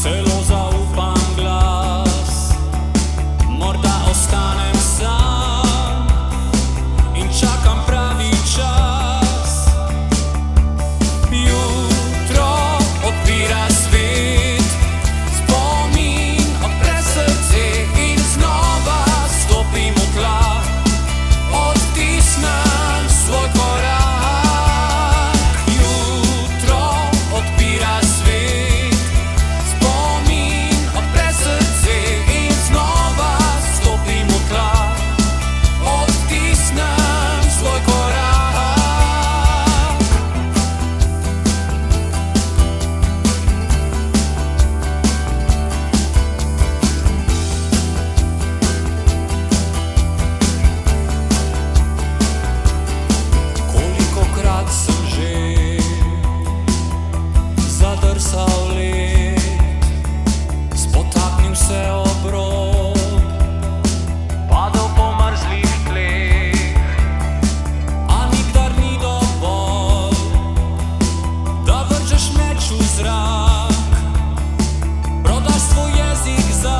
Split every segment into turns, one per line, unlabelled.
celo zaupam glas, morda ostanem sam in čakam pravi čas. Jutro odpira svet, spomin odpre srce in znova stopim v tla, odtisnem svoj korak. Spotaknil se ob rob, padel po mrzlih tleh, a nikdar ni dovolj, da vržeš meč v zrak, prodaš svoj jezik za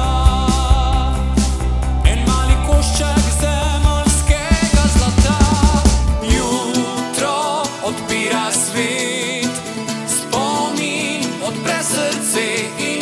en mali košček zemeljskega zlata. Jutro odpira svet, spomin odpre srce in